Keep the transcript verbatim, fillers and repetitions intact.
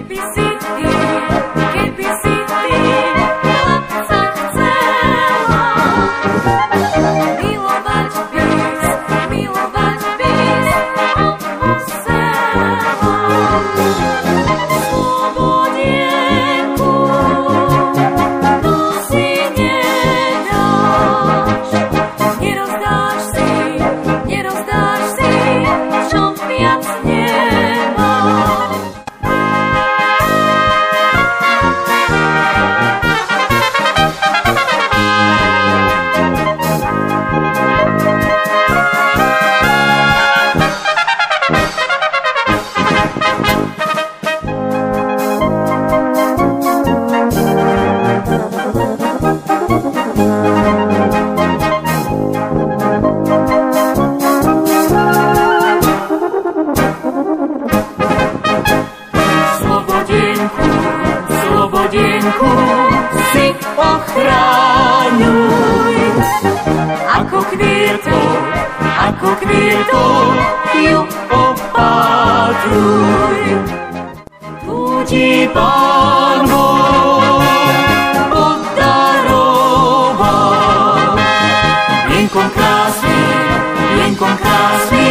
Keby si ty, keby si ty sa chcela milovať bys, milovať bys musela. Slobodienku, to si nedáš, nerozdáš si, nerozdáš si, čo viac nemáš. Slobodienku, slobodienku si ochráňuj, ako kvietou, ako kvietou ju opatruj. Tu ti Pán Boh podaroval vienkom krásnym, vienkom krásnym